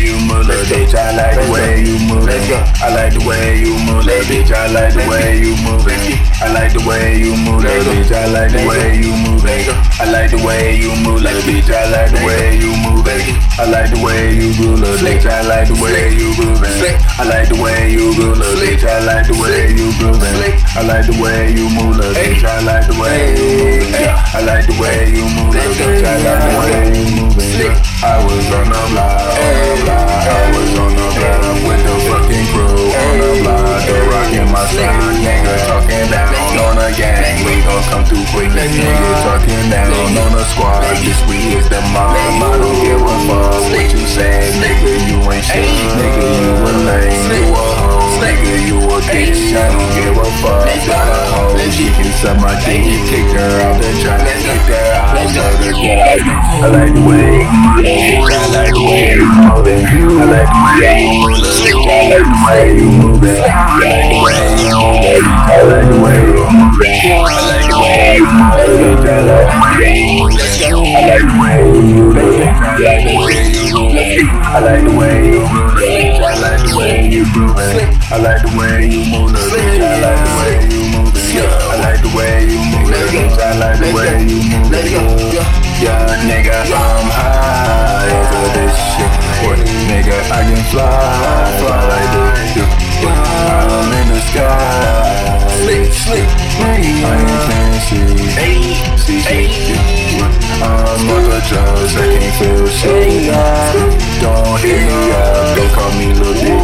you move, little bitch. I like the way you move. I like the way you move, little bitch. I like the way you move. I like the way you move, little bitch. I like the way you move. I like the way you move, little bitch. I like the way you move. I like the way you groove, little bitch. I like the way you groove. I like the way you groove, little bitch. I like the way you groove. I like the way you move, little bitch. I like the way you move. I like the way you move, little bitch. I like the way you move. I was on the block, I was on the block with the fucking crew on the block. They rockin' my son, nigga talking down on the gang. We gon' come through quick, nigga talking down on the squad. This we is the mob. I don't give a fuck what you say, nigga. You ain't shit, nigga. You a lame, you a hoe, nigga. You a bitch. I don't give a fuck. Got a hoe, she can suck my dick. Kick her out the trap, kick her out. I like the way you move, I like the way you move it. I like the way you move it. I like the way you move it. I like the way you move it. I like the way you move it. I like the way you move it. I like the way you move it. I like the way you move it. I like the way you move it. I like the way you move it. I like the way you move it. I like the way you move it. I like the way you move it. I like the way you move it. Yeah, nigga, I'm high over this shit. Nigga, I can fly like this. I'm in the sky. I can't see shit. I'm like a judge, I can't feel shit. Don't hit me up, don't call me little bitch.